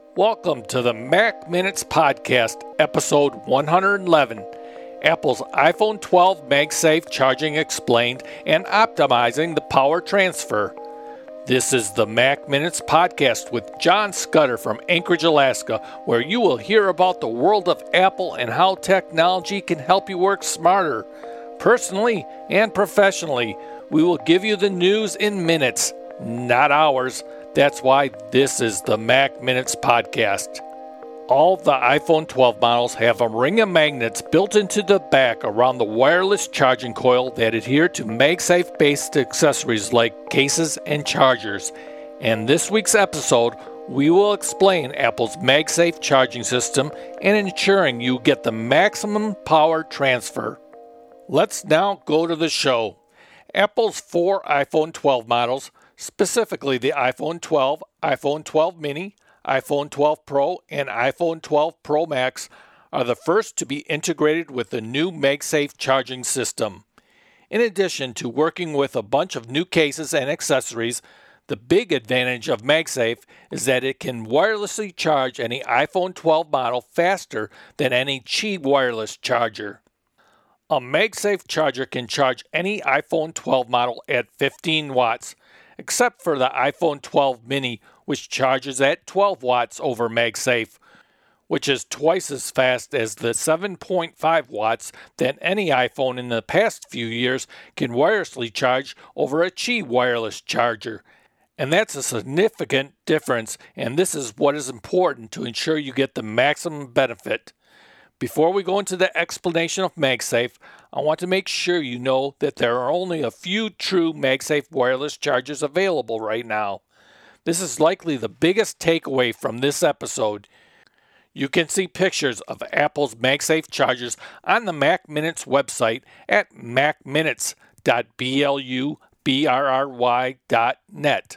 Welcome to the Mac Minutes Podcast, episode 111, Apple's iPhone 12 MagSafe Charging Explained and Optimizing the Power Transfer. This is the Mac Minutes Podcast with John Scudder from Anchorage, Alaska, where you will hear about the world of Apple and how technology can help you work smarter. Personally and professionally, we will give you the news in minutes, not hours. That's why this is the Mac Minutes Podcast. All the iPhone 12 models have a ring of magnets built into the back around the wireless charging coil that adhere to MagSafe-based accessories like cases and chargers. In this week's episode, we will explain Apple's MagSafe charging system and ensuring you get the maximum power transfer. Let's now go to the show. Apple's four iPhone 12 models, specifically the iPhone 12, iPhone 12 mini, iPhone 12 Pro, and iPhone 12 Pro Max, are the first to be integrated with the new MagSafe charging system. In addition to working with a bunch of new cases and accessories, the big advantage of MagSafe is that it can wirelessly charge any iPhone 12 model faster than any Qi wireless charger. A MagSafe charger can charge any iPhone 12 model at 15 watts, except for the iPhone 12 mini, which charges at 12 watts over MagSafe, which is twice as fast as the 7.5 watts that any iPhone in the past few years can wirelessly charge over a Qi wireless charger. And that's a significant difference, and this is what is important to ensure you get the maximum benefit. Before we go into the explanation of MagSafe, I want to make sure you know that there are only a few true MagSafe wireless chargers available right now. This is likely the biggest takeaway from this episode. You can see pictures of Apple's MagSafe chargers on the Mac Minutes website at macminutes.blubrry.net.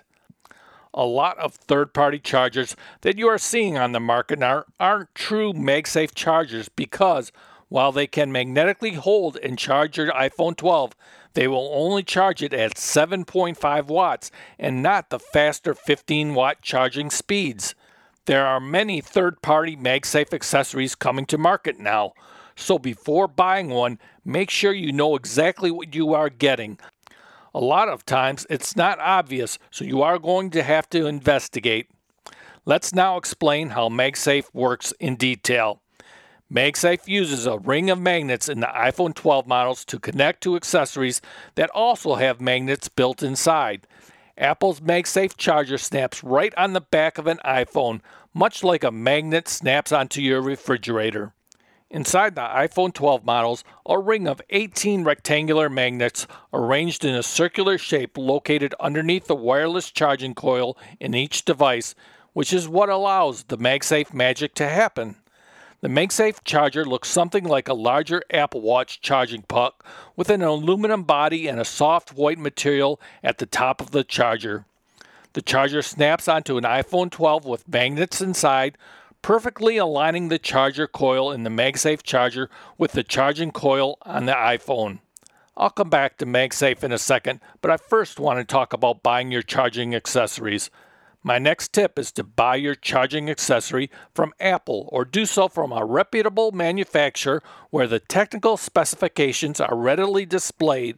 A lot of third-party chargers that you are seeing on the market now aren't true MagSafe chargers because, while they can magnetically hold and charge your iPhone 12, they will only charge it at 7.5 watts and not the faster 15-watt charging speeds. There are many third-party MagSafe accessories coming to market now, so before buying one, make sure you know exactly what you are getting. A lot of times, it's not obvious, so you are going to have to investigate. Let's now explain how MagSafe works in detail. MagSafe uses a ring of magnets in the iPhone 12 models to connect to accessories that also have magnets built inside. Apple's MagSafe charger snaps right on the back of an iPhone, much like a magnet snaps onto your refrigerator. Inside the iPhone 12 models, a ring of 18 rectangular magnets arranged in a circular shape located underneath the wireless charging coil in each device, which is what allows the MagSafe magic to happen. The MagSafe charger looks something like a larger Apple Watch charging puck with an aluminum body and a soft white material at the top of the charger. The charger snaps onto an iPhone 12 with magnets inside, perfectly aligning the charger coil in the MagSafe charger with the charging coil on the iPhone. I'll come back to MagSafe in a second, but I first want to talk about buying your charging accessories. My next tip is to buy your charging accessory from Apple or do so from a reputable manufacturer where the technical specifications are readily displayed.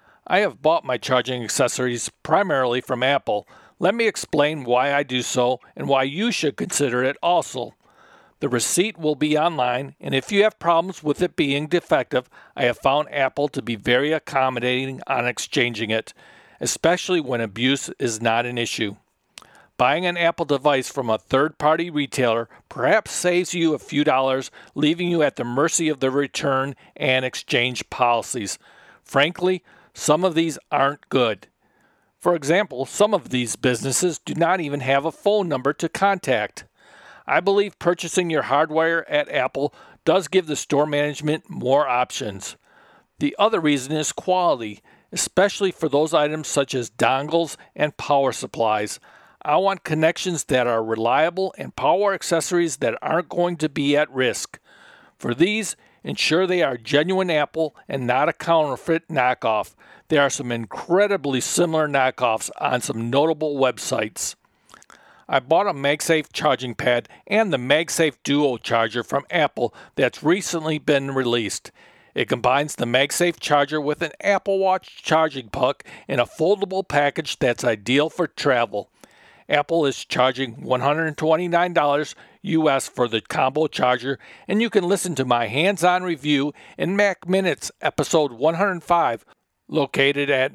I have bought my charging accessories primarily from Apple. Let me explain why I do so and why you should consider it also. The receipt will be online, and if you have problems with it being defective, I have found Apple to be very accommodating on exchanging it, especially when abuse is not an issue. Buying an Apple device from a third-party retailer perhaps saves you a few dollars, leaving you at the mercy of the return and exchange policies. Frankly, some of these aren't good. For example, some of these businesses do not even have a phone number to contact. I believe purchasing your hardware at Apple does give the store management more options. The other reason is quality, especially for those items such as dongles and power supplies. I want connections that are reliable and power accessories that aren't going to be at risk. For these, ensure they are genuine Apple and not a counterfeit knockoff. There are some incredibly similar knockoffs on some notable websites. I bought a MagSafe charging pad and the MagSafe Duo charger from Apple that's recently been released. It combines the MagSafe charger with an Apple Watch charging puck in a foldable package that's ideal for travel. Apple is charging $129 US for the combo charger, and you can listen to my hands-on review in Mac Minutes episode 105, located at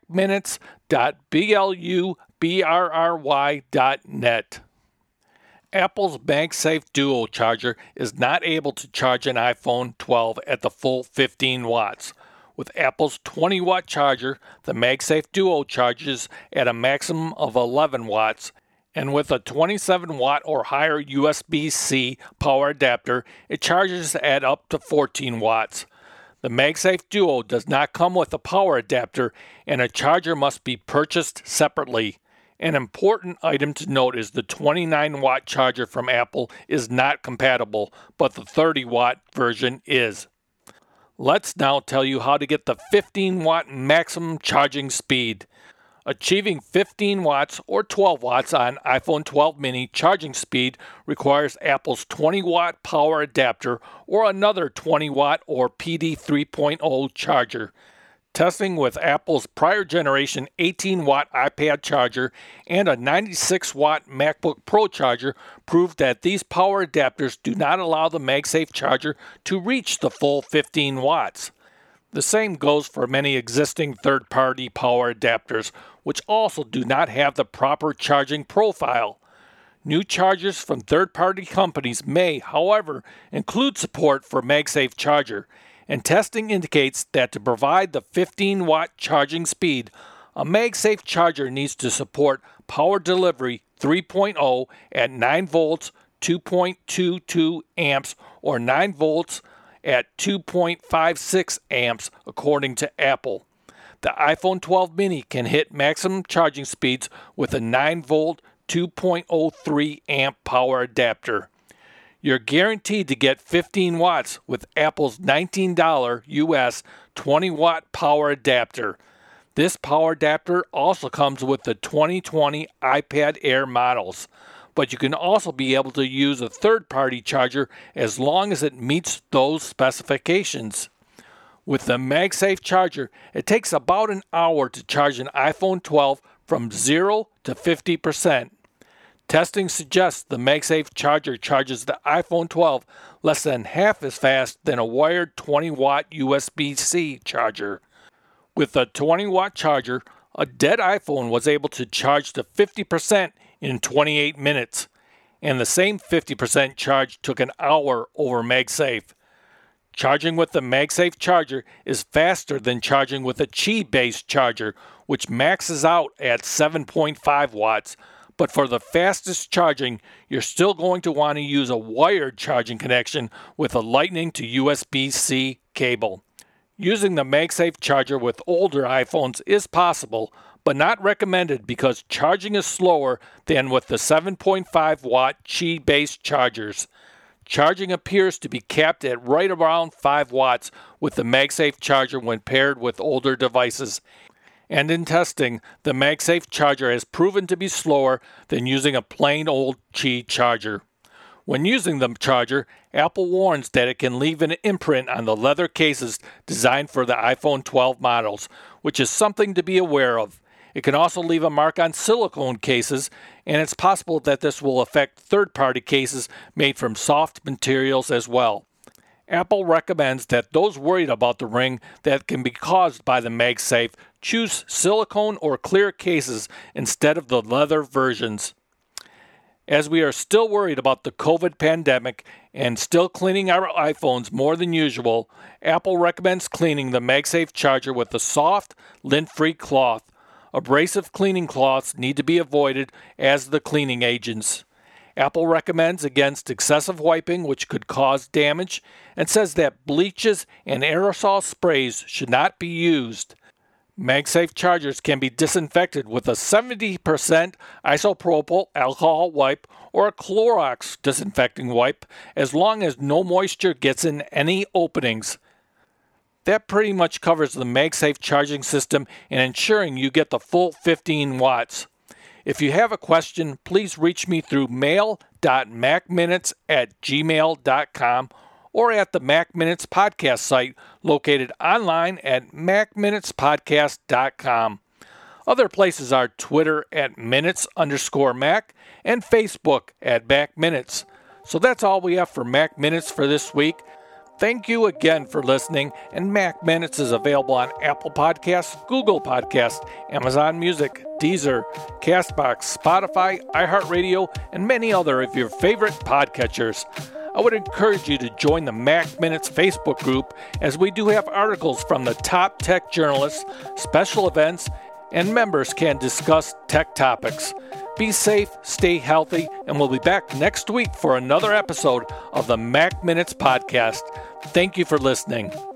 macminutes.blubry.net. Apple's MagSafe Duo charger is not able to charge an iPhone 12 at the full 15 watts. With Apple's 20-watt charger, the MagSafe Duo charges at a maximum of 11 watts, and with a 27-watt or higher USB-C power adapter, it charges at up to 14 watts. The MagSafe Duo does not come with a power adapter, and a charger must be purchased separately. An important item to note is the 29-watt charger from Apple is not compatible, but the 30-watt version is. Let's now tell you how to get the 15-watt maximum charging speed. Achieving 15 watts or 12 watts on iPhone 12 mini charging speed requires Apple's 20-watt power adapter or another 20-watt or PD 3.0 charger. Testing with Apple's prior generation 18-watt iPad charger and a 96-watt MacBook Pro charger proved that these power adapters do not allow the MagSafe charger to reach the full 15 watts. The same goes for many existing third-party power adapters, which also do not have the proper charging profile. New chargers from third-party companies may, however, include support for MagSafe charger, and testing indicates that to provide the 15-watt charging speed, a MagSafe charger needs to support Power Delivery 3.0 at 9 volts, 2.22 amps, or 9 volts at 2.56 amps, according to Apple. The iPhone 12 mini can hit maximum charging speeds with a 9-volt, 2.03 amp power adapter. You're guaranteed to get 15 watts with Apple's $19 US 20-watt power adapter. This power adapter also comes with the 2020 iPad Air models, but you can also be able to use a third-party charger as long as it meets those specifications. With the MagSafe charger, it takes about an hour to charge an iPhone 12 from 0 to 50%. Testing suggests the MagSafe charger charges the iPhone 12 less than half as fast than a wired 20-watt USB-C charger. With a 20-watt charger, a dead iPhone was able to charge to 50% in 28 minutes, and the same 50% charge took an hour over MagSafe. Charging with the MagSafe charger is faster than charging with a Qi-based charger, which maxes out at 7.5 watts, but for the fastest charging, you're still going to want to use a wired charging connection with a Lightning to USB-C cable. Using the MagSafe charger with older iPhones is possible, but not recommended because charging is slower than with the 7.5 watt Qi-based chargers. Charging appears to be capped at right around 5 watts with the MagSafe charger when paired with older devices. And in testing, the MagSafe charger has proven to be slower than using a plain old Qi charger. When using the charger, Apple warns that it can leave an imprint on the leather cases designed for the iPhone 12 models, which is something to be aware of. It can also leave a mark on silicone cases, and it's possible that this will affect third-party cases made from soft materials as well. Apple recommends that those worried about the ring that can be caused by the MagSafe choose silicone or clear cases instead of the leather versions. As we are still worried about the COVID pandemic and still cleaning our iPhones more than usual, Apple recommends cleaning the MagSafe charger with a soft, lint-free cloth. Abrasive cleaning cloths need to be avoided as the cleaning agents. Apple recommends against excessive wiping, which could cause damage, and says that bleaches and aerosol sprays should not be used. MagSafe chargers can be disinfected with a 70% isopropyl alcohol wipe or a Clorox disinfecting wipe as long as no moisture gets in any openings. That pretty much covers the MagSafe charging system and ensuring you get the full 15 watts. If you have a question, please reach me through mail.macminutes@gmail.com or at the Mac Minutes podcast site located online at macminutespodcast.com. Other places are Twitter at Minutes_Mac and Facebook at Mac Minutes. So that's all we have for Mac Minutes for this week. Thank you again for listening, and Mac Minutes is available on Apple Podcasts, Google Podcasts, Amazon Music, Deezer, Castbox, Spotify, iHeartRadio, and many other of your favorite podcatchers. I would encourage you to join the Mac Minutes Facebook group, as we do have articles from the top tech journalists, special events, and members can discuss tech topics. Be safe, stay healthy, and we'll be back next week for another episode of the Mac Minutes Podcast. Thank you for listening.